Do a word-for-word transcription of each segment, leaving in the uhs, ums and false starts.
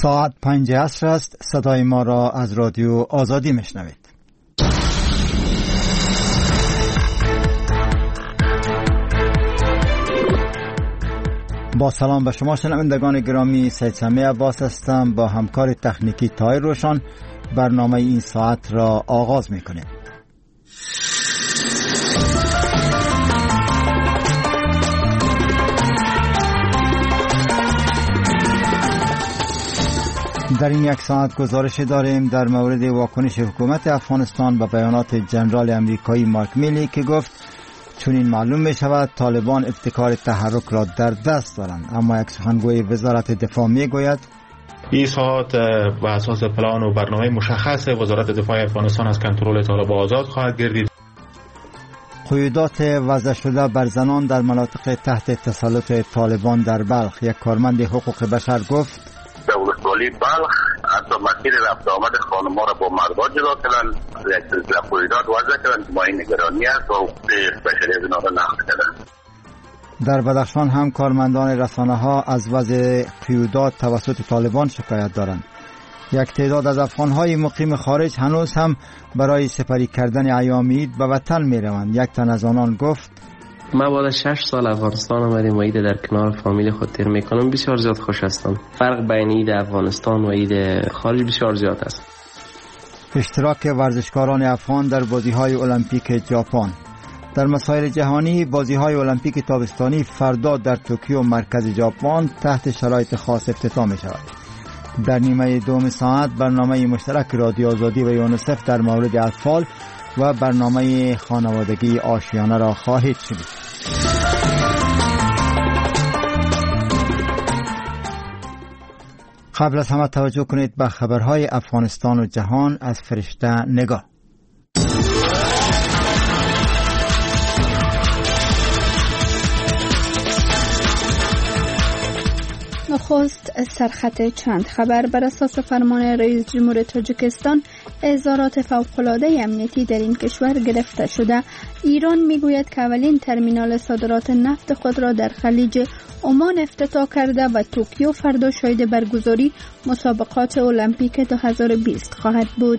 ساعت پنج عصر است. صدای ما را از رادیو آزادی میشنوید. با سلام به شما شنوندگان گرامی، سید سمیع عباس هستم. با همکار تکنیکی طاهر روشن برنامه این ساعت را آغاز میکنیم. در این یک ساعت گزارش داریم در مورد واکنش حکومت افغانستان به بیانات جنرال امریکایی مارک میلی که گفت چون معلوم می شود طالبان ابتکار تحرک را در دست دارند، اما یک سخنگوی وزارت دفاع می گوید این ساعت بر اساس پلان و برنامه مشخص وزارت دفاع افغانستان از کنترل طالبان آزاد خواهد گردید. قیودات وضع شده بر زنان در مناطق تحت تسلط طالبان در بلخ. یک کارمند حقوق بشر گفت دولت والی بلخ حتی مسیر رفت آمد خانم‌ها را با مردا جدا کردن، یک سلسله قیودات وضع کردن. ما این نگرانی است و بشری از اینا را نقض کردن. در بدخشان هم کارمندان رسانه ها از وضع قیودات توسط طالبان شکایت دارند. یک تعداد از افغان‌های مقیم خارج هنوز هم برای سپری کردن ایام عید به وطن می روند. یک تن از آنان گفت ما بعد از شش سال افغانستان آمدیم و عید در کنار فامیل خود تیر میکنم. بسیار زیاد خوش هستم. فرق بین عید افغانستان و عید خارج بسیار زیاد است. اشتراک ورزشکاران افغان در بازی‌های المپیک ژاپن. در مسائل جهانی، بازی‌های المپیک تابستانی فردا در توکیو مرکز ژاپن تحت شرایط خاص افتتاح می‌شود. در نیمه دوم ساعت برنامه مشترک رادیو آزادی و یونیسف در مورد اطفال و برنامه خانوادگی آشیانه را خواهید شنید. قبل از همه توجه کنید به خبرهای افغانستان و جهان از فرشته نگاه. نخست سرخط چند خبر. بر اساس فرمان رئیس جمهور تاجیکستان اظهارات فوق‌العاده امنیتی در این کشور گرفته شده. ایران میگوید که اولین ترمینال صادرات نفت خود را در خلیج عمان افتتاح کرده و توکیو فردا شاهد برگزاری مسابقات المپیک دو هزار و بیست خواهد بود.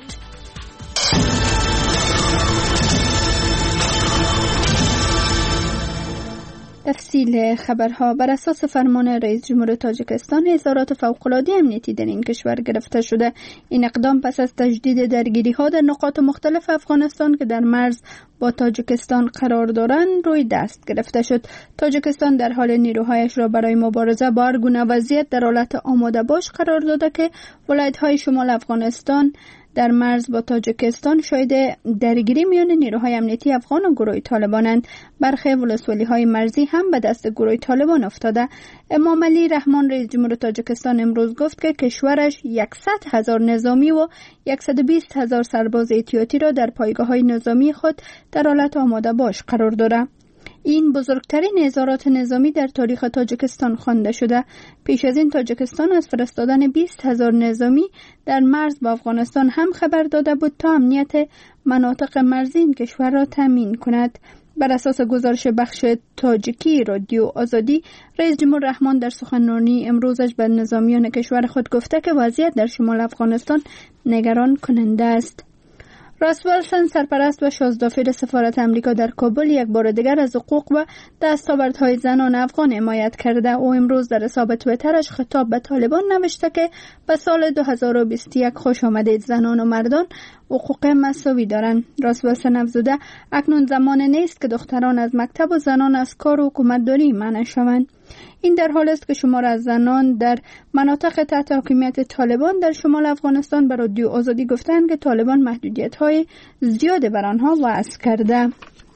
تفصیل خبرها. بر اساس فرمان رئیس جمهور تاجیکستان اظهارات فوق‌العاده امنیتی در این کشور گرفته شده. این اقدام پس از تجدید درگیری ها در نقاط مختلف افغانستان که در مرز با تاجیکستان قرار دارند روی دست گرفته شد. تاجیکستان در حال نیروهایش را برای مبارزه با هر گونه وضعیت در حالت آماده باش قرار داده که ولایت‌های شمال افغانستان در مرز با تاجیکستان شاهد درگیری میان نیروهای امنیتی افغان و گروه طالبانند. برخی ولسوالی‌های مرزی هم به دست گروه طالبان افتاده. امام علی رحمان رئیس جمهور تاجیکستان امروز گفت که کشورش صد هزار نظامی و صد و بیست هزار سرباز احتیاطی را در پایگاه‌های نظامی خود در حالت آماده باش قرار داده. این بزرگترین اظهارات نظامی در تاریخ تاجیکستان خوانده شده. پیش از این تاجیکستان از فرستادن بیست هزار نظامی در مرز با افغانستان هم خبر داده بود تا امنیت مناطق مرزی این کشور را تامین کند. بر اساس گزارش بخش تاجیکی رادیو آزادی، رئیس جمهور رحمان در سخنرانی امروزش به نظامیان کشور خود گفته که وضعیت در شمال افغانستان نگران کننده است. راس ویلسون سرپرست و شازدافیر سفارت امریکا در کابل یک بار دیگر از حقوق و دستاوردهای زنان افغان حمایت کرده. او امروز در حساب توییترش خطاب به طالبان نوشته که به سال دو هزار و بیست و یک خوش آمدید، زنان و مردان حقوق مساوی دارند. راس ویلسون افزوده اکنون زمان نیست که دختران از مکتب و زنان از کار و حکومتداری منع شوند. این در حال است که شمار از زنان در مناطق تحت حکومت طالبان در شمال افغانستان به رادیو آزادی گفتند که طالبان محدودیت‌های زیاد بر آنها وضع کرده.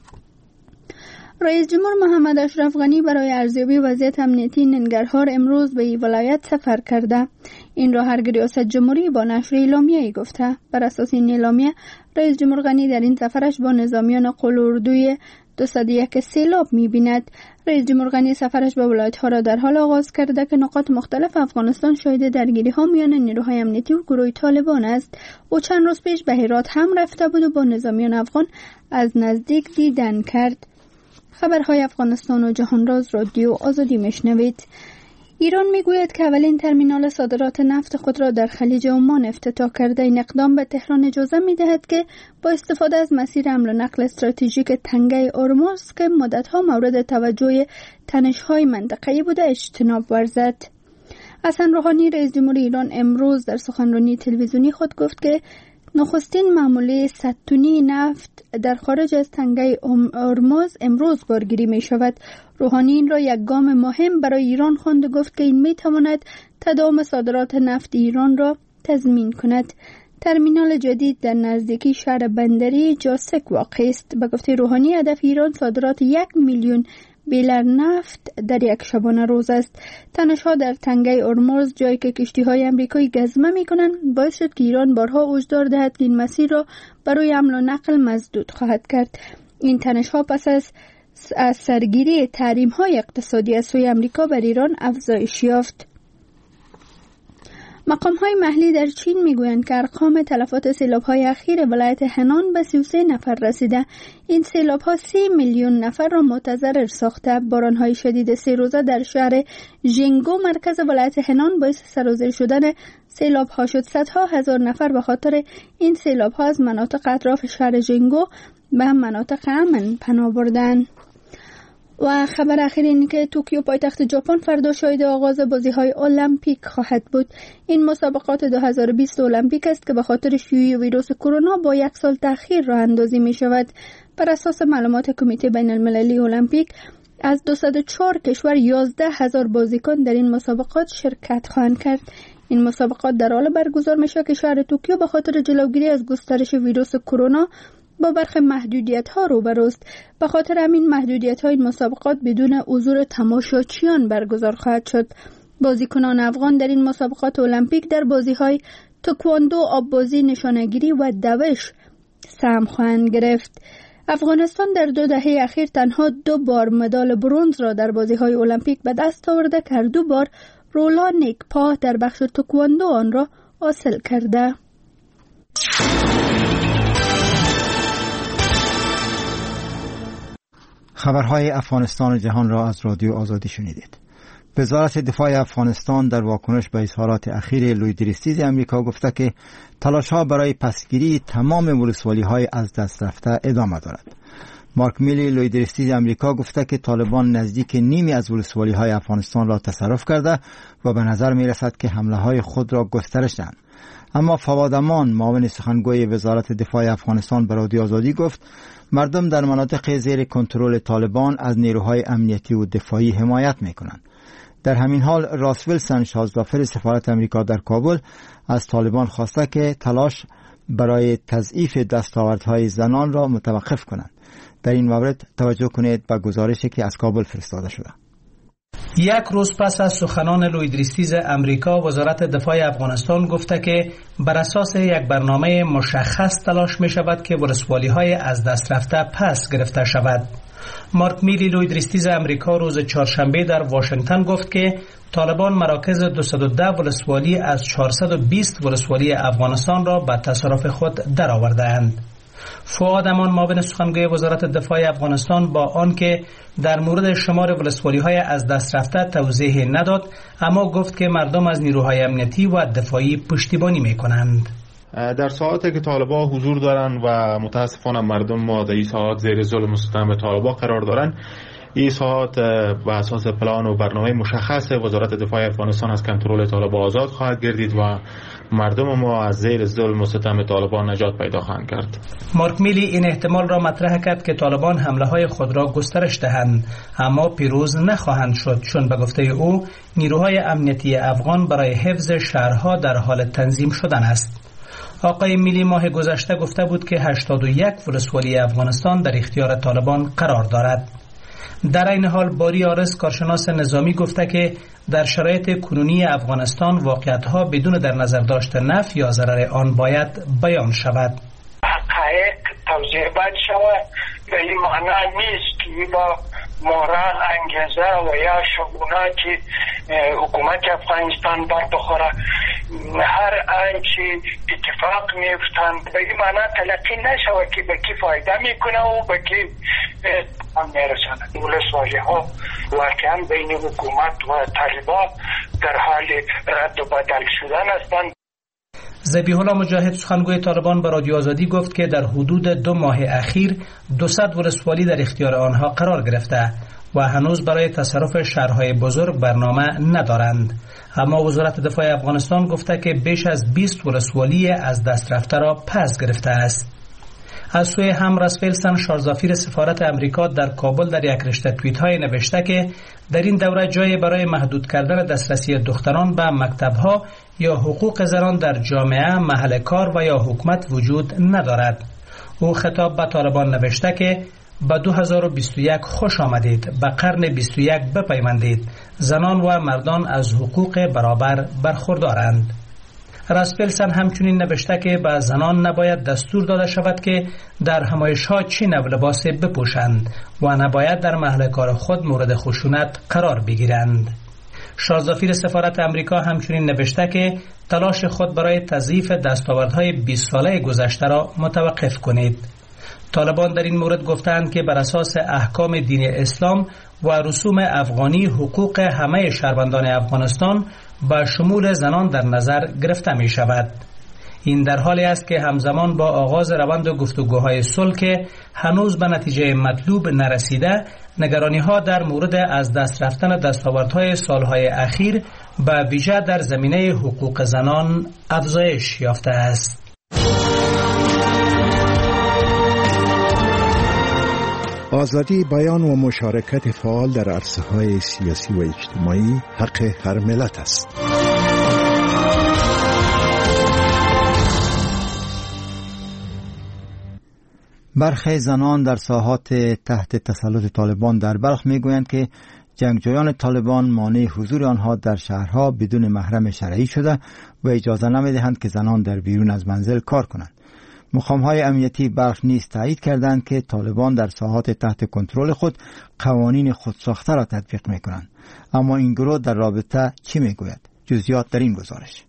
رئیس جمهور محمد اشرف غنی برای ارزیابی وضعیت امنیتی ننگرهار امروز به این ولایت سفر کرده. این را هرگز ریاست جمهوری با نشر اعلامیه‌ای گفته. بر اساس این اعلامیه رئیس جمهور غنی در این سفرش با نظامیان قلوردوی دو صد و یک سیلاب می‌بیند. رئیس جمهور غنی سفرش به ولایت‌ها را در حال آغاز کرده که نقاط مختلف افغانستان شاهد درگیری‌ها میان نیروهای امنیتی و گروه طالبان است. او چند روز پیش به هرات هم رفته بود و با نظامیان افغان از نزدیک دیدن کرد. خبرهای افغانستان و جهان راز رادیو آزادی میشنوید. ایران میگوید که اولین ترمینال صادرات نفت خود را در خلیج عمان افتتاح کرده. این اقدام به تهران اجازه میدهد که با استفاده از مسیر حمل و نقل استراتژیک تنگه هرمز که مدتها مورد توجه تنش‌های منطقه‌ای بوده اجتناب ورزد. حسن روحانی رئیس جمهور ایران امروز در سخنرانی تلویزیونی خود گفت که نخستین معامله صد تنی نفت در خارج از تنگه هرمز امروز بارگیری می شود. روحانی این را یک گام مهم برای ایران خواند و گفت که این می تواند تداوم صادرات نفت ایران را تضمین کند. ترمینال جدید در نزدیکی شهر بندری جاسک واقع است. به گفته روحانی هدف ایران صادرات یک میلیون بیلر نفت در یک شبانه روز است. تنش‌ها در تنگه هرمز جایی که کشتی‌های آمریکایی گزمه می‌کنند باعث شد که ایران بارها هشدار دهد که این مسیر را برای حمل و نقل مسدود خواهد کرد. این تنش‌ها پس از از سرگیری تحریم‌های اقتصادی از سوی آمریکا بر ایران افزایش یافت. مقام‌های محلی در چین میگویند که ارقام تلفات سیلاب‌های اخیر ولایت هنان به سی و سه نفر رسیده. این سیلاب‌ها سی میلیون نفر را متضرر ساخته. باران‌های شدید سه روزه در شهر ژینگو مرکز ولایت هنان باعث سرازیر شدن سیلاب‌ها شد. صدها هزار نفر به خاطر این سیلاب‌ها از مناطق اطراف شهر ژینگو به مناطق امن پناه بردند. و خبر اخیر اینه که توکیو پایتخت ژاپن فردا شاهد آغاز بازی‌های المپیک خواهد بود. این مسابقات دو هزار و بیست المپیک است که به خاطر شیوع ویروس کرونا با یک سال تأخیر راه اندازی می شود. بر اساس معلومات کمیته بین المللی المپیک از دویست و چهار کشور یازده هزار بازیکن در این مسابقات شرکت خواهند کرد. این مسابقات در حال برگزار می شود که شهر توکیو به خاطر جلوگیری از گسترش ویروس کرونا با برخی محدودیت‌ها روبروست. به خاطر همین محدودیت‌های این مسابقات بدون حضور تماشاچیان برگزار خواهد شد. بازیکنان افغان در این مسابقات المپیک در بازی‌های تکواندو، آببازی، نشانه‌گیری و دوش سهم خواهند گرفت. افغانستان در دو دهه اخیر تنها دو بار مدال برنز را در بازی‌های المپیک به دست آورده که هر دو بار رولا نیکپا در بخش تکواندو آن را حاصل کرده. خبرهای افغانستان و جهان را از رادیو آزادی شنیدید. وزارت دفاع افغانستان در واکنش به اظهارات اخیر لوید ریستیز امریکا گفته که تلاش‌ها برای پسگیری تمام ولسوالی‌های از دست رفته ادامه دارد. مارک میلی لوید ریستیز امریکا گفته که طالبان نزدیک نیمی از ولسوالی‌های افغانستان را تصرف کرده و به نظر می‌رسد که حمله‌های خود را گسترش دهند. اما فواد امان معاون سخنگوی وزارت دفاع افغانستان به رادیو آزادی گفت مردم در مناطق زیر کنترل طالبان از نیروهای امنیتی و دفاعی حمایت می‌کنند. در همین حال راس ویلسون شازدافر سفارت امریکا در کابل از طالبان خواسته که تلاش برای تضعیف دستاوردهای زنان را متوقف کنند. در این مورد توجه کنید به گزارشی که از کابل فرستاده شده. یک روز پس از سخنان لوید ریستیز امریکا، وزارت دفاع افغانستان گفته که بر اساس یک برنامه مشخص تلاش می شود که ولسوالی‌های از دست رفته پس گرفته شود. مارک میلی لوید ریستیز امریکا روز چهارشنبه در واشنگتن گفت که طالبان مراکز دویست و ده ولسوالی از چهارصد و بیست ولسوالی افغانستان را به تصرف خود درآورده‌اند. فؤاد امان معاون سخنگوی وزارت دفاع افغانستان با آنکه در مورد شمار ولسوالی‌های از دست رفته توضیح نداد، اما گفت که مردم از نیروهای امنیتی و دفاعی پشتیبانی می‌کنند. در ساعاتی که طالبان حضور دارند و متاسفانه مردم ما در این ساعات زیر ظلم و ستم طالبان قرار دارند، این ساعات به اساس پلان و برنامه مشخص وزارت دفاع افغانستان از کنترل طالبان آزاد خواهد گردید و مردم ما از زیر ظلم و ستم طالبان نجات پیدا خواهند کرد. مارک میلی این احتمال را مطرح کرد که طالبان حمله های خود را گسترش دهند، اما پیروز نخواهند شد، چون به گفته او نیروهای امنیتی افغان برای حفظ شهرها در حال تنظیم شدن است. آقای میلی ماه گذشته گفته بود که هشتاد و یک ولسوالی افغانستان در اختیار طالبان قرار دارد. در این حال باری آرس کارشناس نظامی گفته که در شرایط کنونی افغانستان واقعیت‌ها بدون در نظر داشتن نفع یا ضرر آن باید بیان شود. حقایق توضیح باید شود. به این معنی نیست که با مورال انگیزه و یا شگونه که حکومت افغانستان بر بخوره هر آنچه اتفاق میفتند به این معنا تلقی نشود که به کی فایده میکنه و به کی میرساند. ولسوالی ها واقعا بین حکومت و طالبان در حال رد و بدل شدن هستند. ذبیح الله مجاهد سخنگوی طالبان به رادیو آزادی گفت که در حدود دو ماه اخیر دوصد ولسوالی در اختیار آنها قرار گرفته و هنوز برای تصرف شهرهای بزرگ برنامه ندارند. اما وزارت دفاع افغانستان گفته که بیش از بیست ولسوالی از دست رفته را پس گرفته است. از سوی هم راسفیلسن شارزافیر سفارت امریکا در کابل در یک رشته توییت های نوشته که در این دوره جای برای محدود کردن دسترسی دختران به مکتب‌ها یا حقوق زنان در جامعه، محل کار و یا حکومت وجود ندارد. او خطاب به طالبان نوشته که به دو هزار و بیست و یک خوش آمدید، به قرن بیست و یک بپیوندید. زنان و مردان از حقوق برابر برخوردارند. راسپلسن همچنین نوشته که به زنان نباید دستور داده شود که در همایش‌ها چه نوع لباسی بپوشند و نباید در محل کار خود مورد خشونت قرار بگیرند. شارزافیر سفارت امریکا همچنین نوشته که تلاش خود برای تضعیف دستاوردهای بیست ساله گذشته را متوقف کنید. طالبان در این مورد گفتند که بر اساس احکام دین اسلام و رسوم افغانی حقوق همه شهروندان افغانستان با شمول زنان در نظر گرفته می شود. این در حالی است که همزمان با آغاز روند گفتگوهای صلح که هنوز به نتیجه مطلوب نرسیده، نگرانی ها در مورد از دست رفتن دستاوردهای سالهای اخیر به ویژه در زمینه حقوق زنان افزایش یافته است. آزادی بیان و مشارکت فعال در عرصه‌های سیاسی و اجتماعی حق هر ملت است. برخی زنان در ساحات تحت تسلط طالبان در بلخ میگویند که جنگجویان طالبان مانع حضور آنها در شهرها بدون محرم شرعی شده و اجازه نمیدهند که زنان در بیرون از منزل کار کنند. مقام‌های امنیتی بلخ نیز تایید کردند که طالبان در ساحات تحت کنترل خود قوانین خودساخته را تطبیق می‌کنند. اما این گروه در رابطه چی میگوید؟ جزئیات در این گزارش.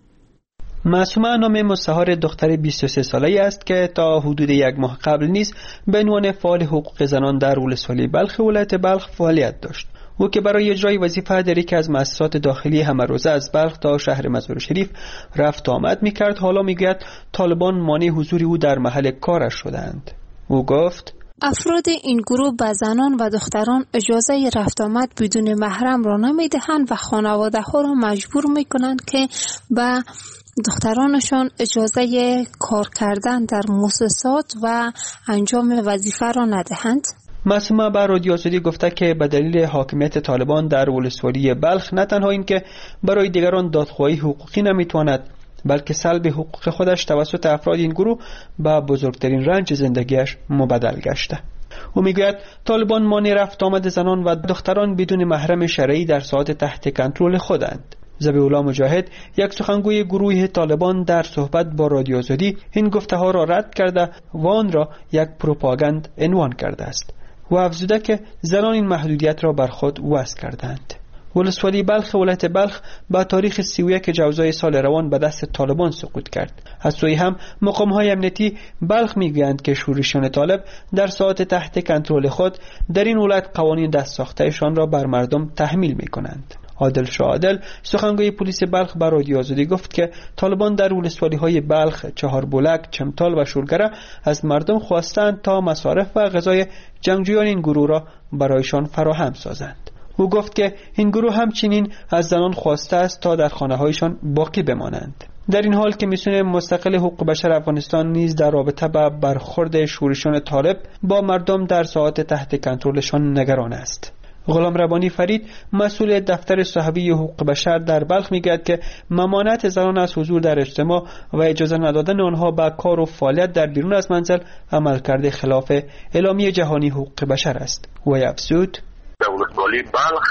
معصومه نام مستعار دختر بیست و سه ساله‌ای است که تا حدود یک ماه قبل نیز به عنوان فعال حقوق زنان در ولسوالی بلخ ولایت بلخ فعالیت داشت. او که برای اجرای وظیفه در یکی از مؤسسات داخلی همروزه از بلخ تا شهر مزار شریف رفت آمد می‌کرد، حالا میگوید طالبان مانع حضور او در محل کارش شدند. او گفت افراد این گروه به زنان و دختران اجازه رفت آمد بدون محرم را نمی‌دهند و خانواده ها را مجبور می‌کنند که به دخترانشان اجازه کار کردن در مؤسسات و انجام وظیفه را ندهند. معصومه به رادیو آزادی گفته که به دلیل حاکمیت طالبان در ولسوالی بلخ نه تنها این که برای دیگران دادخواهی حقوقی نمیتواند، بلکه سلب حقوق خودش توسط افراد این گروه به بزرگترین رنج زندگیش مبدل گشته. او میگوید طالبان مانع رفت آمد زنان و دختران بدون محرم شرعی در ساحات تحت کنترل خودند. ذبیح الله مجاهد، یک سخنگوی گروه طالبان، در صحبت با رادیو آزادی این گفته ها را رد کرده و آن را یک پروپاگاند عنوان کرده است و افزوده که زنان این محدودیت را بر خود وضع کردند. ولسوالی بلخ ولایت بلخ با تاریخ سی و یک جوزای سال روان به دست طالبان سقوط کرد. از سوی هم مقام‌های امنیتی بلخ میگویند که شورشیان طالب در ساحات تحت کنترل خود در این ولایت قوانین دست ساخته‌شان را بر مردم تحمیل می‌کنند. عادل شاه عادل، سخنگوی پلیس بلخ، بر رادیو آزادی گفت که طالبان در ولسوالی‌های بلخ، چهاربلک، چمتال و شولگره از مردم خواستند تا مصارف و غذای جنگجویان این گروه را برایشان فراهم سازند. او گفت که این گروه همچنین از زنان خواسته است تا در خانه‌هایشان باقی بمانند. در این حال که میسون مستقل حقوق بشر افغانستان نیز در رابطه با برخورد شورشیان طالب با مردم در ساحات تحت کنترلشان نگران است. غلام ربانی فرید، مسئول دفتر صحوی حقوق بشر در بلخ، میگوید که ممانعت زنان از حضور در اجتماع و اجازه ندادن آنها به کار و فعالیت در بیرون از منزل عملکرد خلاف اعلامیه جهانی حقوق بشر است. و افزود در ولسوالی بلخ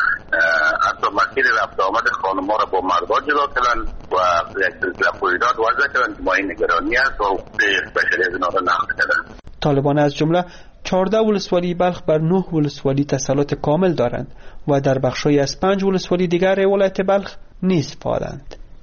حتی مسیر رفت آمد خانم‌ها را با مردها جدا کردن و یک سلسله قیودات وضع کردن که ما این نگرانی است و حقوق بشری از اینها را نقض کردن. طالبان از جمله چهارده ولسوالی بلخ بر نه ولسوالی تسلط کامل دارند و در بخشی از پنج ولسوالی دیگر ولایت بلخ نیز فعالند.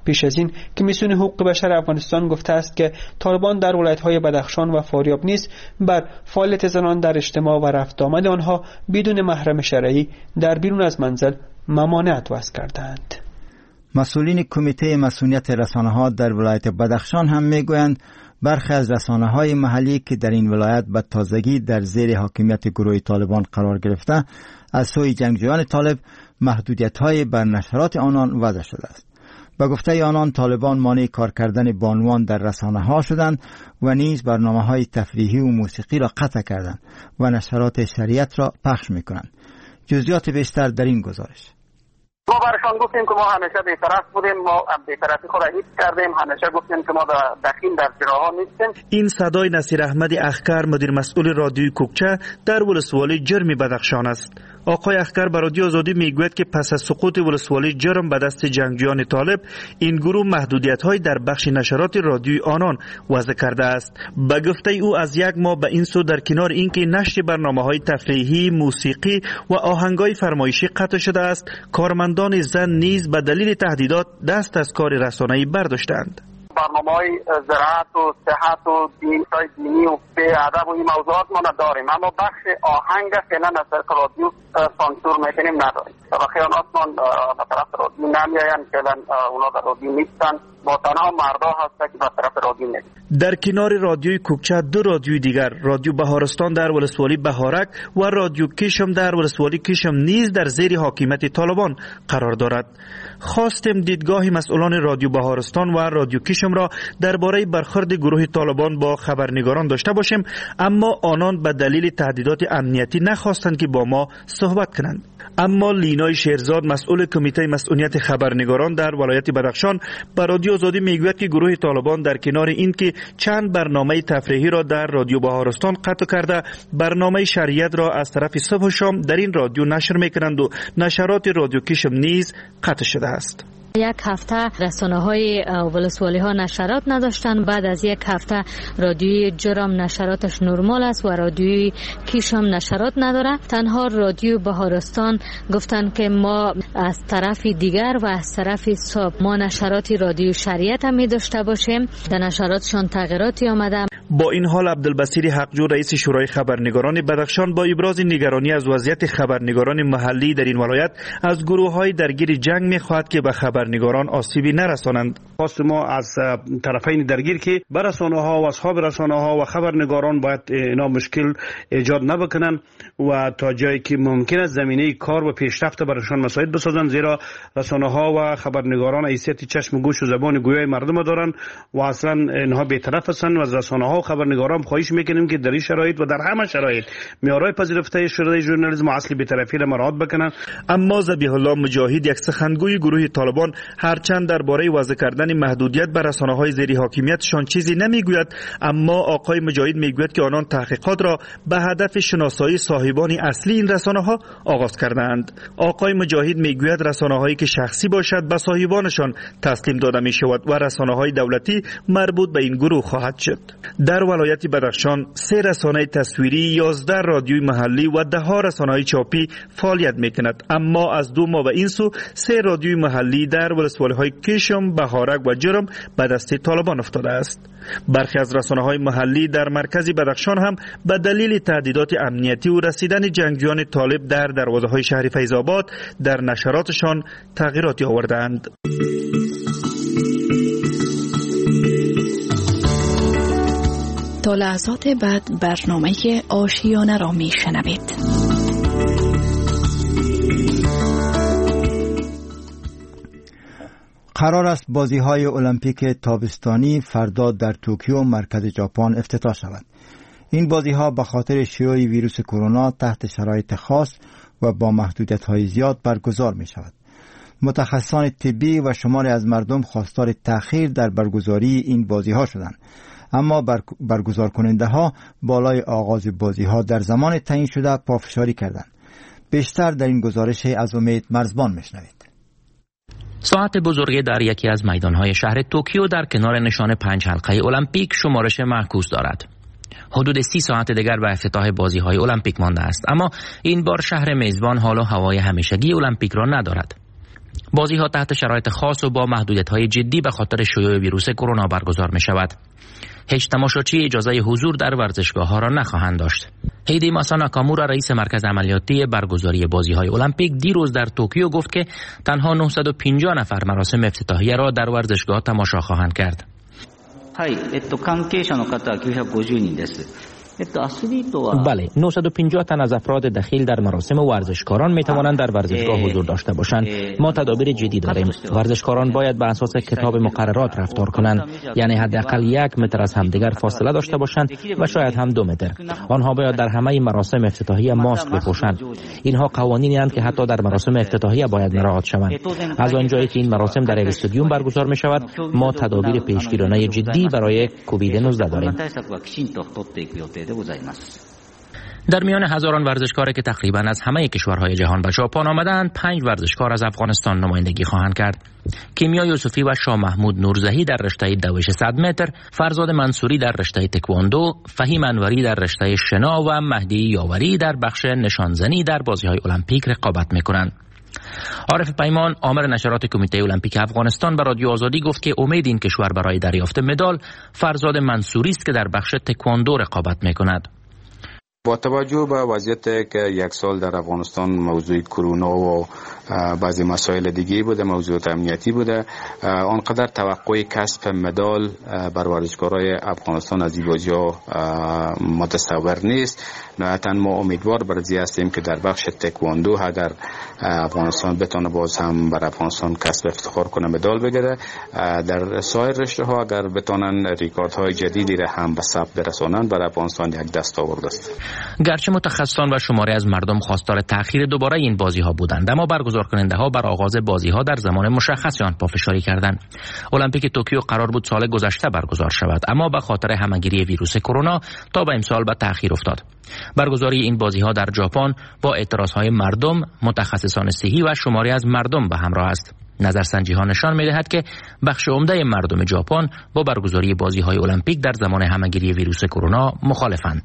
پیش از این کمیسیون حقوق بشر افغانستان گفته است که طالبان در ولایت‌های بدخشان و فاریاب نیز بر فعالیت زنان در اجتماع و رفت آمد آنها بدون محرم شرعی در بیرون از منزل ممانعت وضع کردند. مسئولین کمیته مسئولیت رسانه‌ها در ولایت بدخشان هم میگویند برخی از رسانه‌های محلی که در این ولایت به تازگی در زیر حاکمیت گروه طالبان قرار گرفته از سوی جنگجویان طالب محدودیت‌های بر نشرات آنان وضع شده است. به گفته آنان طالبان مانع کار کردن بانوان در رسانه‌ها شدند و نیز برنامه‌های تفریحی و موسیقی را قطع کردند و نشرات شریعت را پخش می‌کنند. جزئیات بیشتر در این گزارش. ما برشان گفتیم که ما همیشه بی‌طرف بودیم، ما بی‌طرفی خود را حفظ کردیم، همیشه گفتیم که ما دخیل در جراها نیستیم. این صدای نصیر احمد اخکر مدیر مسئول رادیوی کوکچه در ولسوالی جرم بدخشان است. آقای اخکر به رادیو آزادی میگوید که پس از سقوط ولسوالی جرم به دست جنگجویان طالب این گروه محدودیت‌های در بخش نشرات رادیوی آنان وضع کرده است. به گفته او از یک ماه به این سو در کنار اینکه نشر برنامه‌های تفریحی، موسیقی و آهنگای فرمایشی قطع شده است، کارمندان زن نیز به دلیل تهدیدات دست از کار رسانه‌ای برداشتند. برنامه‌های زراعت و صحت و دین های دینی و به ادب و این موضوعات ما نداریم، اما بخش آهنگ فعلا از طریق رادیو سانسور میکنیم نداریم. خیانات ما به طرف رادیو نمیاین، فعلا اونا در رادیو نیستن، با تنها مردا هست که به طرف رادیو نیست. در کنار رادیوی کوکچه دو رادیوی دیگر، رادیو بهارستان در ولسوالی بهارک و رادیو کشم در ولسوالی کشم نیز در زیر حاکمیت طالبان قرار دارد. خواستیم دیدگاه مسئولان رادیو بهارستان و رادیو کشم را درباره برخورد گروه طالبان با خبرنگاران داشته باشیم، اما آنان به دلیل تهدیدات امنیتی نخواستند که با ما صحبت کنند. اما لینای شیرزاد مسئول کمیته مسئولیت خبرنگاران در ولایت بدخشان به رادیو آزادی میگوید که گروه طالبان در کنار این که چند برنامه تفریحی را در رادیو بهارستان قطع کرده، برنامه شریعت را از طرف صبح و شام در این رادیو نشر میکنند و نشرات رادیو کشم نیز قطع شده است. یک هفته رسانه های ولسوالی ها نشرات نداشتن، بعد از یک هفته رادیوی جرم نشراتش نرمال است و رادیوی کیشم نشرات نداره. تنها رادیو بهارستان گفتن که ما از طرف دیگر و از طرف صبح ما نشراتی رادیو شریعت هم می داشته باشیم. در نشراتشان تغییراتی آمده. با این حال عبدالبصیر حقجو رئیس شورای خبرنگاران بدخشان با ابراز نگرانی از وضعیت خبرنگاران محلی در این ولایت از گروه‌های درگیر جنگ می‌خواهد که به خبرنگاران آسیبی نرسانند. خواست ما از طرفین درگیر که بر رسانه‌ها و اصحاب رسانه‌ها و خبرنگاران باید اینا مشکل ایجاد نبکنن و تا جایی که ممکن است زمینه کار و پیشرفت برایشان مساعد بسازند، زیرا رسانه‌ها و خبرنگاران حیثیت چشم و گوش و زبان گویای مردم دارند و اصلا اینها بی‌طرف هستند و از رسانه‌ها و خبرنگاران خواهش میکنیم که در این شرایط و در همه شرایط معیارهای پذیرفته شده ژورنالیسم و اصل بی‌طرفی را مراعات بکنند. اما ذبیح الله مجاهد یک سخنگوی گروه طالبان هرچند درباره وضع کردن محدودیت بر رسانه‌های زیر حاکمیتشان چیزی نمیگوید، اما آقای مجاهد میگوید که آنان تحقیقات را به هدف شناسایی صاحبان اصلی این رسانه‌ها آغاز کردند. آقای مجاهد میگوید رسانه‌هایی که شخصی باشد به صاحبانشان تسلیم داده میشود و رسانه‌های دولتی مربوط به این گروه خواهد شد. در ولایت بدخشان سه رسانه تصویری، یازده رادیوی محلی و ده ها رسانه‌های چاپی فعالیت میکند، اما از دو ماه به این سو سه رادیوی محلی در ولسوالی‌های کشم، بهارک و جرم به دست طالبان افتاده است. برخی از رسانه‌های محلی در مرکز بدخشان هم به دلیل تهدیدات امنیتی و رسیدن جنگجویان طالب در دروازه‌های شهر فیض‌آباد در نشراتشان تغییراتی آوردند. تا لحظات بعد برنامه آشیانه را می شنوید. قرار است بازی‌های المپیک تابستانی فردا در توکیو مرکز ژاپن افتتاح شود. این بازی‌ها به خاطر شیوع ویروس کرونا تحت شرایط خاص و با محدودیت‌های زیاد برگزار می‌شود. متخصصان طبی و شماری از مردم خواستار تأخیر در برگزاری این بازی‌ها شدند، اما برگزار کننده ها بالای آغاز بازی ها در زمان تعیین شده پافشاری کردند. بیشتر در این گزارش از امید مرزبان میشنوید. ساعت بزرگی در یکی از میدانهای شهر توکیو در کنار نشان پنج حلقه المپیک شمارش معکوس دارد. حدود سی ساعت دیگر به افتتاح بازی های المپیک مانده است، اما این بار شهر میزبان حال و هوای همیشگی المپیک را ندارد. بازی ها تحت شرایط خاص و با محدودیت های جدی به خاطر شیوع ویروس کرونا برگزار می شود. هیچ تماشاچی اجازه حضور در ورزشگاه ها را نخواهند داشت. هیدی ماسا ناکامورا رئیس مرکز عملیاتی برگزاری بازی های المپیک دیروز در توکیو گفت که تنها نهصد و پنجاه نفر مراسم افتتاحیه را در ورزشگاه تماشا خواهند کرد. はい、えっと関係者の方はきゅうひゃくごじゅうにんです。 بله، نهصد و پنجاه تن از افراد دخیل در مراسم و ورزشکاران می توانند در ورزشگاه حضور داشته باشند. ما تدابیر جدی داریم. ورزشکاران باید به اساس کتاب مقررات رفتار کنند، یعنی حداقل یک متر از همدیگر فاصله داشته باشند و شاید هم دو متر. آنها باید در همه مراسم افتتاحیه ماسک بپوشند. اینها قوانینی هستند که حتی در مراسم افتتاحیه باید مراعات شوند. از آنجایی که این مراسم در یک استادیوم برگزار می شود، ما تدابیر پیشگیرانه جدی برای کووید نوزده داریم. در میان هزاران ورزشکاری که تقریبا از همه کشورهای جهان به ژاپن آمدند، پنج ورزشکار از افغانستان نمایندگی خواهند کرد. کیمیا یوسفی و شاه محمود نورزهی در رشته دوش صد متر، فرزاد منصوری در رشته تکواندو، فهیم انوری در رشته شنا و مهدی یاوری در بخش نشانزنی در بازی‌های المپیک رقابت می‌کنند. عارف پیمان، آمر نشرات کمیته المپیک افغانستان، به رادیو آزادی گفت که امید این کشور برای دریافت مدال فرزاد منصوری است که در بخش تکواندو رقابت می‌کند. با توجه به وضعیت که یک سال در افغانستان موضوع کرونا و بعضی مسائل دیگه بوده، موضوع امنیتی بوده، آنقدر توقع کسب مدال بر ورزشکارای افغانستان از این بازی‌ها متصور نیست. نهایتاً ما امیدوار بر این هستیم که در بخش تکواندو اگر افغانستان بتونه باز هم بر افغانستان کسب افتخار کنه مدال بگیره، در سایر رشته ها اگر بتونن ریکوردهای جدیدی را هم به ثبت برسانند بر افغانستان یک دستاورد است. گرچه متخصصان و شماری از مردم خواستار تأخیر دوباره این بازی ها بودند، اما برگزار کننده ها بر آغاز بازی ها در زمان مشخص آن پافشاری کردند. المپیک توکیو قرار بود سال گذشته برگزار شود، اما به خاطر همهگیری ویروس کرونا تا به امسال به تأخیر افتاد. برگزاری این بازی ها در ژاپن با اعتراض های مردم، متخصصان صحی و شماری از مردم به همراه است. نظرسنجی ها نشان می دهد که بخش عمده مردم ژاپن با برگزاری بازی های المپیک در زمان همهگیری ویروس کرونا مخالفند.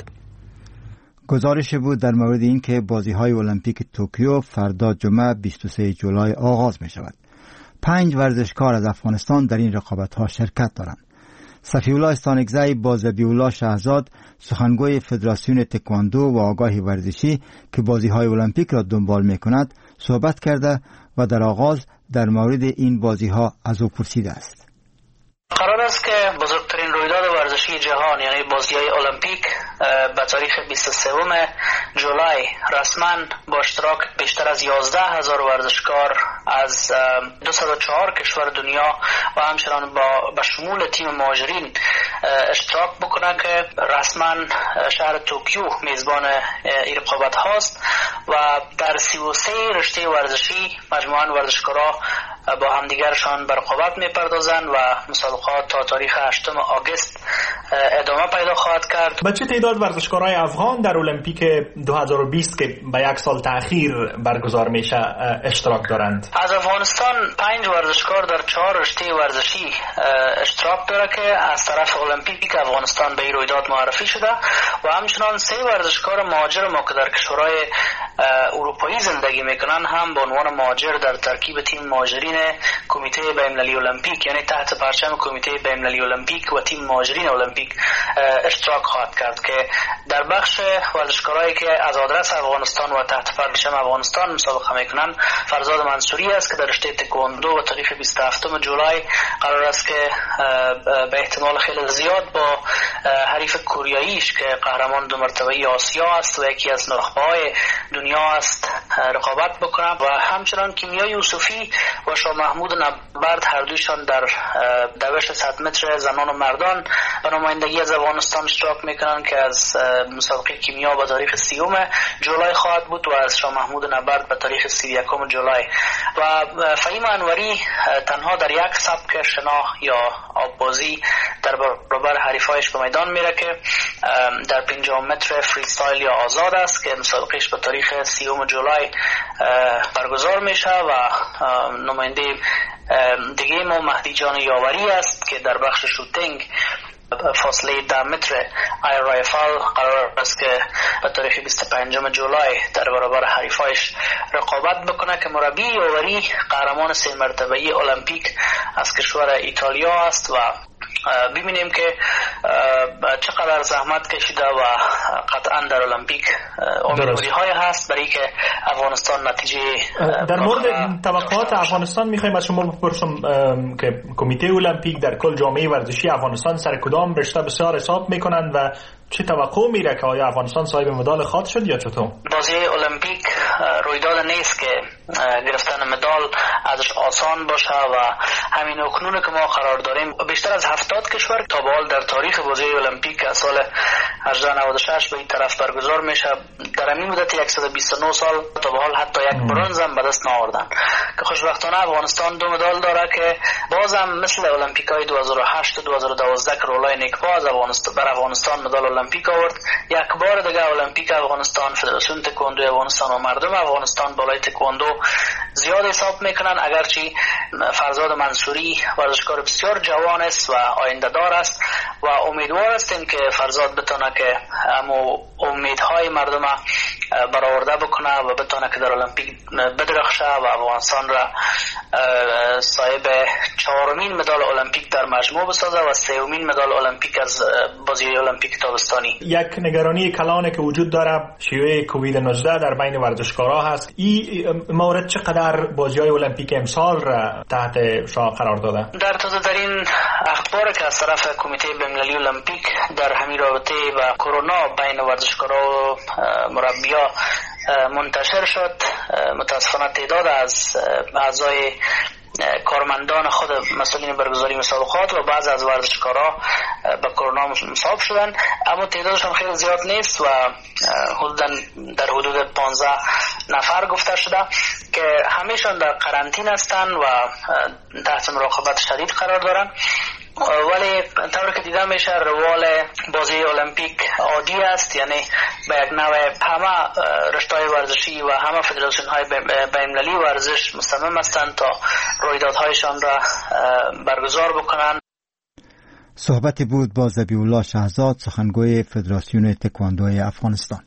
گزارش بود در مورد این که بازی های المپیک توکیو فردا جمعه بیست و سوم جولای آغاز می شود. پنج ورزشکار از افغانستان در این رقابت ها شرکت دارند. صفی‌الله استانکزی با ذبیح‌الله شهزاد، سخنگوی فدراسیون تکواندو و آگاه ورزشی که بازی های المپیک را دنبال می کند صحبت کرده و در آغاز در مورد این بازی ها از او پرسیده است. قرار است که بزرگترین رویداد ورزشی جهان یعنی بازی‌های المپیک به تاریخ بیست و سوم جولای رسما با اشتراک بیشتر از یازده هزار ورزشکار از دویست و چهار کشور دنیا و همچنان با به شمول تیم مهاجرین اشتراک بکنه که رسما شهر توکیو میزبان این رقابت هاست و در سی و سه رشته ورزشی مجموعاً ورزشکارا با همدیگرشان به رقابت میپردازند و مسابقات تا تاریخ هشتم آگوست ادامه پیدا خواهد کرد. با چه تعداد ورزشکارای افغان در المپیک دو هزار و بیست که به یک سال تأخیر برگزار میشه اشتراک دارند؟ از افغانستان پنج ورزشکار در چهار رشته ورزشی اشتراک داره که از طرف المپیک افغانستان به این رویداد معرفی شده و همچنان سه ورزشکار مهاجر ما که در کشورهای اروپایی زندگی میکنن هم به عنوان مهاجر در ترکیب تیم مهاجرین کمیته بین‌المللی المپیک یعنی تحت پرچم کمیته بین‌المللی المپیک و تیم مهاجرین المپیک اشتراک خواهد کرد که در بخش ورزشکارایی که از آدرس افغانستان و تحت پرچم افغانستان مسابقه میکنن فرزاد منصوری است که در رشته تکواندو و تاریخ بیست و هفتم جولای قرار است که به احتمال خیلی زیاد با حریف کوریاییش که قهرمان دو مرتبه‌ای آسیا است و یکی از نخبه‌های دنیا است رقابت بکنه و همچنان کیمیا یوسفی و شاه محمود نبرد هر دویشان در دوش صد متر زنان و مردان به نمایندگی از افغانستان اشتراک میکنن که از مسابقه کیمیا به تاریخ سیوم جولای خواهد بود و از شاه محمود نبرد به تاریخ سی و یکم جولای و فهیم انوری تنها در یک سبک شنا یا آببازی در برابر حریفایش به میدان میره که در پنجاه متر فریستایل یا آزاد است که مسابقهش به تاریخ سیوم جولای برگزار میشه و نماینده دیگه ما مهدی جان یاوری است که در بخش شوتینگ فاصله ده متر ایر رایفل قرار است که به تاریخ بیست و پنجم جولای در برابر حریفایش رقابت بکنه که مربی اوری قهرمان سه مرتبه‌ای المپیک از کشور ایتالیا است و ببینیم که چقدر زحمت کشیده و قطعا در المپیک امیدواری های هست برای که افغانستان نتیجه. در مورد توقعات افغانستان میخوایم از شما بپرسم که کمیته المپیک در کل جامعه ورزشی افغانستان سر کدام رشته بسیار حساب میکنند و چه توقع میره که آیا افغانستان صاحب مدال خواهد شد یا چطور؟ بازی المپیک رویداد نیست که گرفتن مدال ازش آسان باشه و همین اکنون که ما قرار داریم بیشتر از هفتاد کشور تا به حال در تاریخ بازی المپیک از سال هزار و نهصد و نود و شش به این طرف برگزار میشه در همین مدت صد و بیست و نه سال تا به حال حتی یک برنز هم به دست نآوردن که خوشبختانه افغانستان دو مدال داره که بازم مثل المپیکای دو هزار و هشت و دو هزار و دوازده که رولای نیکپا از افغانستان بر افغانستان مدال المپیک آورد. یک بار دیگه المپیک افغانستان، فدراسیون تکواندو افغانستان و مردم افغانستان بالای تکواندو زیاد حساب میکنن، اگرچه فرزاد منصوری ورزشکار بسیار جوان است و آینده دار است و امیدوار هستیم که فرزاد بتونه که امو امیدهای مردم برآورده بکنه و بتونه که در المپیک بدرخشه و افغانستان را صاحب چهارمین مدال المپیک در مجموع بسازه و سومین مدال المپیک از بازی المپیک تابستانی. یک نگرانی کلانی که وجود داره شیوع کووید نوزده در بین ورزشکارها هست. این مورد چقدر بازی‌های المپیک امسال را تحت شعار قرار داده؟ در تازه ترین اخبار که از طرف کمیته بین‌المللی المپیک در همین رابطه و کرونا بین ورزشکارها و مربی‌ها منتشر شد، متاسفانه تعداد از اعضای کارمندان خود مسئولین برگزاری مسابقات و بعض از ورزشکارها به کرونا مصاب شدن، اما تعدادشان خیلی زیاد نیست و حدوداً در حدود پانزده نفر گفته شده که همه‌شان در قرنطینه هستند و تحت مراقبت شدید قرار دارند. ولی طوری که دیده میشه روال بازی المپیک عادی است، یعنی به یک نوع همه رشته‌های ورزشی و همه فدراسیون های بین‌المللی ورزش مصمم هستند تا رویدادهایشان را برگزار بکنند. صحبت بود با ذبیح الله شهزاد، سخنگوی فدراسیون تکواندو افغانستان.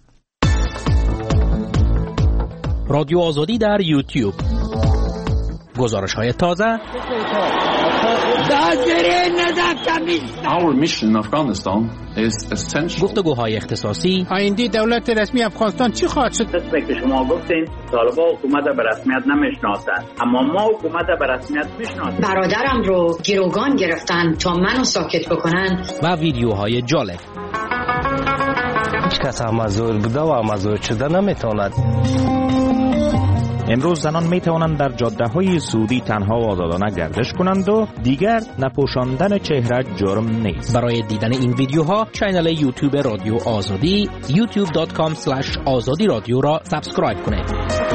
رادیو آزادی در یوتیوب، گزارش های تازه. Our mission in Afghanistan is essential. گفتگوهای اختصاصی. آینده دولت رسمی افغانستان چی خواهد شد؟ دسته که شما گفتین طالبان حکومت به رسمیت نمیشناسند، اما ما حکومت به رسمیت میشناسیم. برادرم رو گروگان گرفتن تا منو ساکت بکنن. و ویدیوهای جالب. هیچ کس مزور بوده و مزور شده نمیتواند. امروز زنان می توانند در جاده‌های سعودی تنها و آزادانه گردش کنند و دیگر نپوشاندن چهره جرم نیست. برای دیدن این ویدیوها کانال یوتیوب رادیو آزادی یوتیوب دات کام اسلش آزادی رادیو را سابسکرایب کنید.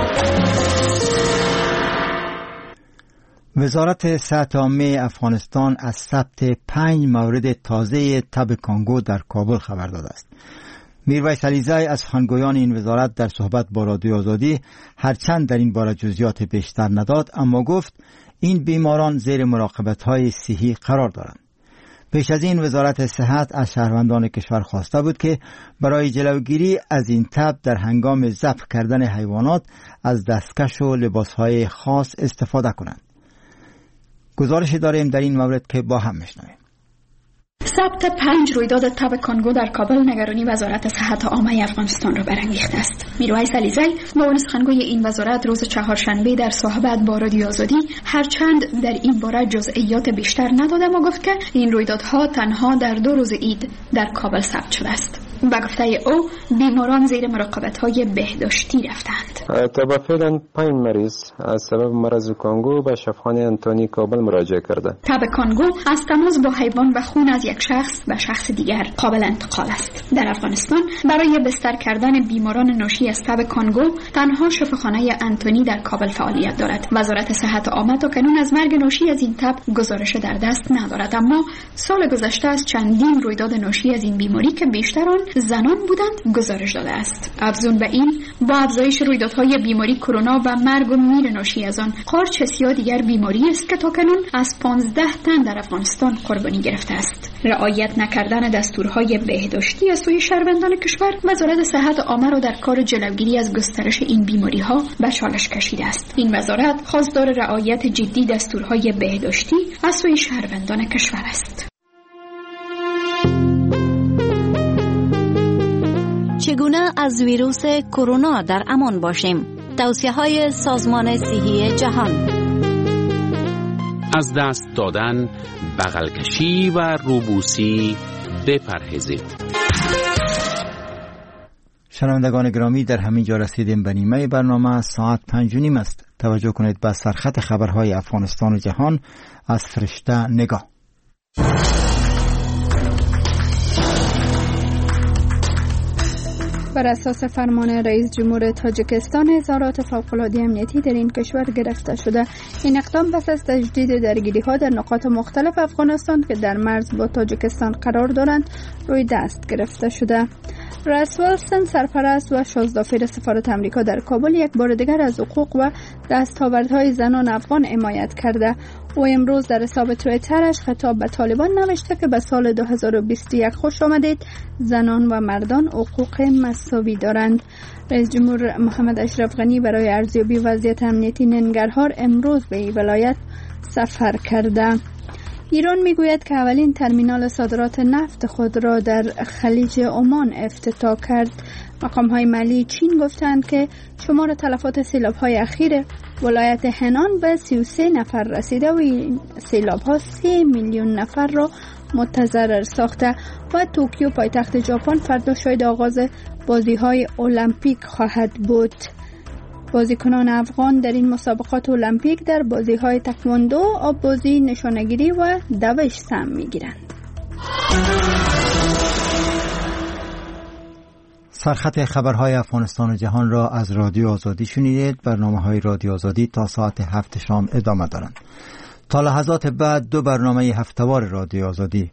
وزارت صحت عامه افغانستان از ثبت پنج مورد تازه تب کانگو در کابل خبر داده است. میرویس علیزی از سخنگویان این وزارت در صحبت با رادیو آزادی هرچند در این باره جزئیات بیشتر نداد، اما گفت این بیماران زیر مراقبت‌های صحی قرار دارند. پیش از این وزارت صحت از شهروندان کشور خواسته بود که برای جلوگیری از این تب در هنگام ذبح کردن حیوانات از دستکش و لباس‌های خاص استفاده کنند. گزارشی داریم در این مورد که با هم میشنویم. ثبت پنج رویداد تب کانگو در کابل نگرانی وزارت صحت عامه افغانستان را برانگیخته است. میرویس علیزی معاون سخنگوی این وزارت روز چهارشنبه در صحبت با رادیو آزادی هرچند در این باره جزئیات بیشتر نداد، اما گفت که این رویدادها تنها در دو روز عید در کابل ثبت شده است. با گفته او بیماران زیر مراقبت‌های بهداشتی رفتند. تا به فعلا پنج مریض از سبب مرض کانگو به شفاخانه انتونی کابل مراجعه کرده. تب کانگو از تماس با حیوان و خون از یک شخص به شخص دیگر قابل انتقال است. در افغانستان برای بستر کردن بیماران ناشی از تب کانگو تنها شفاخانه انتونی در کابل فعالیت دارد. وزارت صحت عامه تا کنون از مرگ ناشی از این تب گزارش در دست ندارد، اما سال گذشته از چندین رویداد ناشی از این بیماری که بیشتر آن زنان بودند گزارش داده است. افزون به این، با افزایش رویدادهای بیماری کرونا و مرگ و میر ناشی از آن، قارچ سیاه دیگر بیماری است که تاکنون از پانزده تن در افغانستان قربانی گرفته است. رعایت نکردن دستورهای بهداشتی از سوی شهروندان کشور وزارت صحت عامه را در کار جلوگیری از گسترش این بیماری‌ها به چالش کشیده است. این وزارت خواستار رعایت جدی دستورهای بهداشتی از سوی شهروندان کشور است. چگونه از ویروس کرونا در امان باشیم؟ توصیه‌های سازمان صحی جهان. از دست دادن، بغل کشی و روبوسی بپرهیزید. شنوندگان گرامی، در همین جا رسیدیم به نیمه برنامه. ساعت پنج و نیم است. توجه کنید به سرخط خبرهای افغانستان و جهان از فرشته نگاه. بر اساس فرمان رئیس جمهور تاجیکستان، اظهارات فوق‌العاده امنیتی در این کشور گرفته شده. این اقدام پس از تجدید درگیری‌ها در نقاط مختلف افغانستان که در مرز با تاجیکستان قرار دارند روی دست گرفته شده. رئیس ویلسون، سرپرست و شازدافیر سفارت آمریکا در کابل، یک بار دیگر از حقوق و دستاوردهای زنان افغان حمایت کرده. او امروز در حساب توییترش خطاب به طالبان نوشته که به سال دو هزار و بیست و یک خوش آمدید، زنان و مردان حقوق مساوی دارند. رئیس جمهور محمد اشرف غنی برای ارزیابی وضعیت امنیتی ننگرهار امروز به این ولایت سفر کرده. ایران میگوید که اولین ترمینال صادرات نفت خود را در خلیج عمان افتتاح کرد. مقام‌های ملی چین گفتند که شمار تلفات سیلاب‌های اخیر ولایت هنان به سی و سه نفر رسیده و این سیلاب‌ها سه میلیون نفر را متضرر ساخته. و توکیو، پایتخت ژاپن، فردا شاهد آغاز بازی‌های المپیک خواهد بود. بازیکنان افغان در این مسابقات المپیک در بازی‌های تکواندو، آب‌بازی، نشانگیری و دوش سهم می‌گیرند. سرخط خبرهای افغانستان و جهان را از رادیو آزادی شنیدید. برنامه‌های رادیو آزادی تا ساعت هفت شام ادامه دارند. تا لحظات بعد دو برنامه هفته‌وار رادیو آزادی،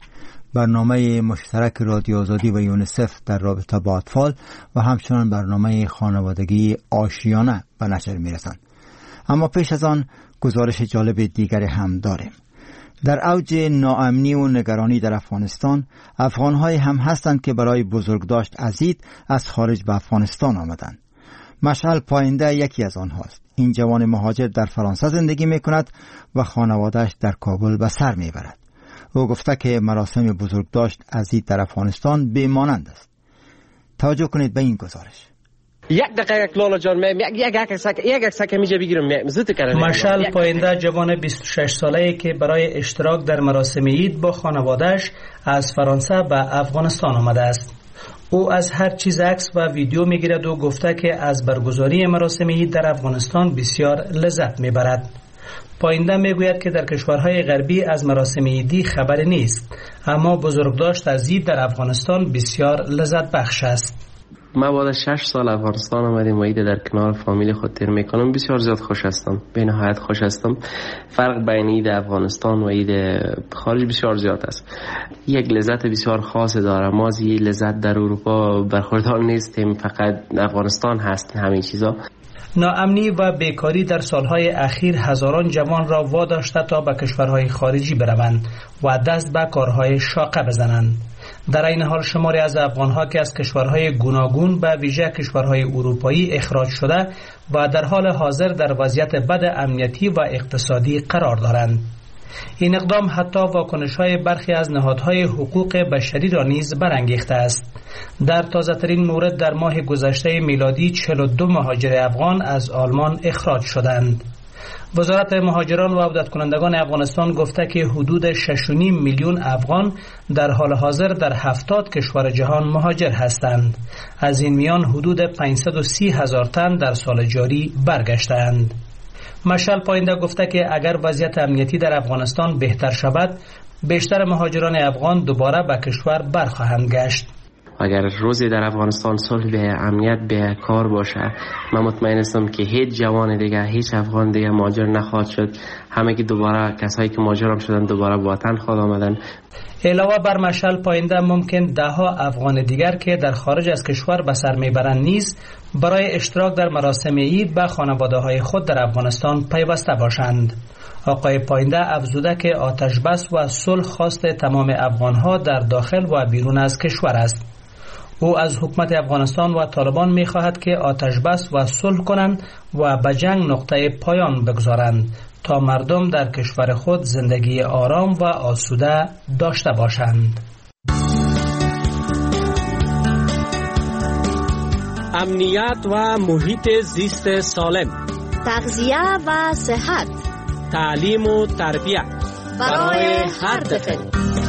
برنامه مشترک رادیو آزادی و یونیسف در رابطه با اطفال و همچنان برنامه خانوادگی آشیانه به نشر میرسند. اما پیش از آن گزارش جالب دیگری هم داریم. در اوج ناامنی و نگرانی در افغانستان، افغان‌های هم هستند که برای بزرگداشت عزیز از خارج به افغانستان آمدند. مشعل پاینده یکی از آنهاست. این جوان مهاجر در فرانسه زندگی می‌کند و خانواده‌اش در کابل به سر می‌برد. او گفته که مراسم بزرگداشت عزیز در افغانستان بی‌مانند است. توجه کنید به این گزارش. یک دقیقه لالا جان، من یک عکس یک عکس کمیجه بگیرم زود کردم. مشعل پاینده جوان بیست و شش ساله‌ای که برای اشتراک در مراسم عید با خانواده‌اش از فرانسه به افغانستان آمده است. او از هر چیز عکس و ویدیو میگیرد و گفته که از برگزاری مراسم عید در افغانستان بسیار لذت میبرد. پاینده میگوید که در کشورهای غربی از مراسم عیدی خبری نیست، اما بزرگداشت از عید در افغانستان بسیار لذت بخش است. ما بعد از شش سال افغانستان آمدیم و عید در کنار فامیل خود تیر میکنم. بسیار زیاد خوش هستم، به نهایت خوش هستم. فرق بین عید افغانستان و عید خارج بسیار زیاد است. یک لذت بسیار خاص داره. ما از این لذت در اروپا برخوردار نیستیم، فقط افغانستان هست همین چیزا. ناامنی و بیکاری در سالهای اخیر هزاران جوان را واداشته تا به کشورهای خارجی بروند و دست به کارهای شاقه بزنند. در این حال شماری از افغانها که از کشورهای گوناگون به ویژه کشورهای اروپایی اخراج شده و در حال حاضر در وضعیت بد امنیتی و اقتصادی قرار دارند. این اقدام حتی واکنش‌های برخی از نهادهای حقوق بشری را نیز برانگیخته است. در تازه‌ترین مورد در ماه گذشته میلادی چهل و دو مهاجر افغان از آلمان اخراج شدند. وزارت مهاجران و عودت کنندگان افغانستان گفته که حدود شش و نیم میلیون افغان در حال حاضر در هفتاد کشور جهان مهاجر هستند. از این میان حدود پانصد و سی هزار تن در سال جاری برگشتند. مشعل پاینده گفته که اگر وضعیت امنیتی در افغانستان بهتر شود، بیشتر مهاجران افغان دوباره به کشور برخواهند گشت. اگر روزی در افغانستان صلح به امنیت به کار باشه، من مطمئن هستم که هیچ جوان دیگه، هیچ افغان دیگه مهاجر نخواهد شد. همه که دوباره کسایی که مهاجر هم شدن دوباره به وطن خواهد آمدن. علاوه بر مشعل پاینده ممکن ده ها افغان دیگر که در خارج از کشور به سر میبرند نیز برای اشتراک در مراسم عید به خانواده های خود در افغانستان پیوسته باشند. آقای پاینده افزوده که آتش بس و صلح خواست تمام افغان ها در داخل و بیرون از کشور است. او از حکومت افغانستان و طالبان می خواهد که آتش بس و صلح کنند و به جنگ نقطه پایان بگذارند تا مردم در کشور خود زندگی آرام و آسوده داشته باشند. امنیت و محیط زیست سالم، تغذیه و صحت، تعلیم و تربیت برای هر طفل.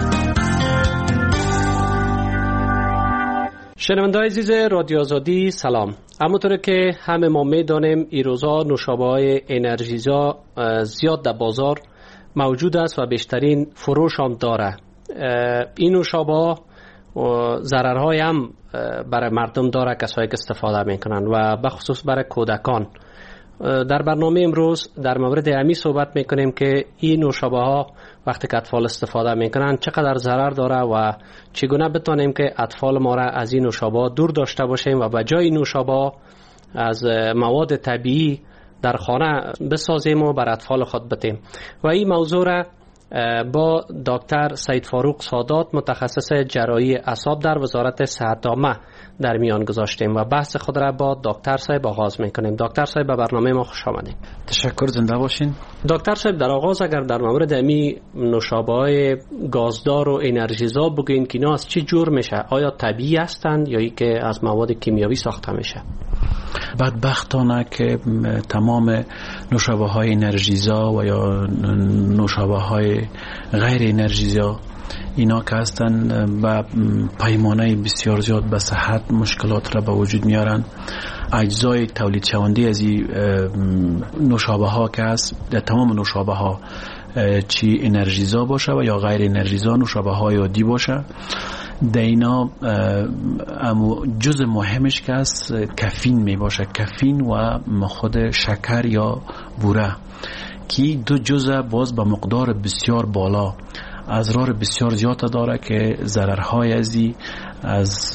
شنونده‌های عزیز رادیو آزادی سلام. همونطور که همه ما میدانیم این روزا نوشابه‌های انرژیزا زیاد در بازار موجود است و بیشترین فروش هم داره. این نوشابه ضررهای هم برای مردم داره، کسایی که استفاده میکنن و بخصوص برای کودکان. در برنامه امروز در مورد امی صحبت میکنیم که این نوشابه ها وقتی که اطفال استفاده میکنن چقدر ضرر داره و چگونه بتونیم که اطفال ما را از این نوشابه دور داشته باشیم و به جای نوشابه از مواد طبیعی در خانه بسازیم و بر اطفال خود بدیم. و این موضوع را با دکتر سید فاروق سادات متخصص جراحی اعصاب در وزارت صحت عامه در میان گذاشتیم و بحث خود را با دکتر صاحب آغاز میکنیم. دکتر صاحب به برنامه ما خوش آمدید. تشکر، زنده باشین. دکتر صاحب در آغاز اگر در مورد امی نوشابه‌های گازدار و انرژیزا بگین که اینا از چه جور میشه؟ آیا طبیعی هستند یا ای که از مواد کیمیاوی ساخته میشه؟ بدبختانه که تمام نوشابه های انرژیزا و یا نوشابه های غیر انرژیزا اینا که هستن با پیمانه بسیار زیاد به صحت مشکلات را به وجود میارن. اجزای تولید شونده از این نوشابه ها که هست در تمام نوشابه ها، چی انرژیزا باشه و یا غیر انرژیزا، نوشابه های عادی باشه، در اینا جز مهمش که است کافین می باشه، کافین و خود شکر یا بوره که دو جزء باز به مقدار بسیار بالا اضرار بسیار زیاد داره که ضررهای ازی از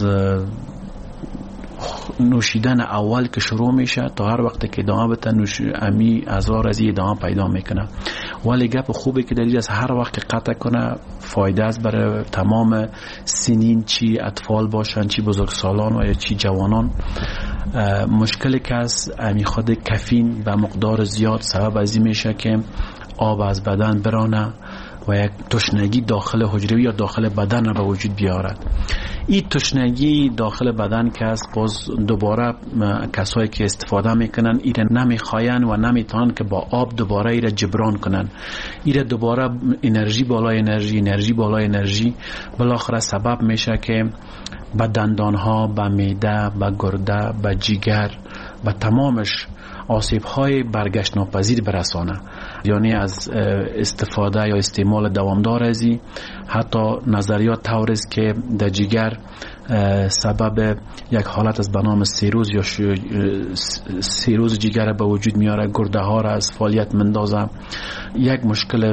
نوشیدن اول که شروع میشه تا هر وقت که ادامه بده نوش امی اضرار ازی ادامه پیدا میکنه. ولی گپ خوبه که دلیل از هر وقت که قطع کنه فایده است برای تمام سنین، چی اطفال باشن چی بزرگسالان و یا چی جوانان. مشکلی که از امی خود کافین به مقدار زیاد سبب ازی میشه که آب از بدن برانه و یک تشنگی داخل حجره یا داخل بدن را به وجود بیارد. این تشنگی داخل بدن که است باز دوباره کسایی که استفاده میکنن ایره نمیخواین و نمیتونن که با آب دوباره ایره جبران کنن. ایره دوباره انرژی بالای انرژی انرژی بالای انرژی بالاخره سبب میشه که به دندانها، به معده، به گرده، به جگر، به تمامش آسیب های برگشت ناپذیر برسانه. یعنی از استفاده یا استعمال دوامدار ازی حتی نظریات طور است که در جگر سبب یک حالت از به نام سیروز یا سیروز جگر به وجود میاره، گرده ها را از فعالیت مندازه. یک مشکل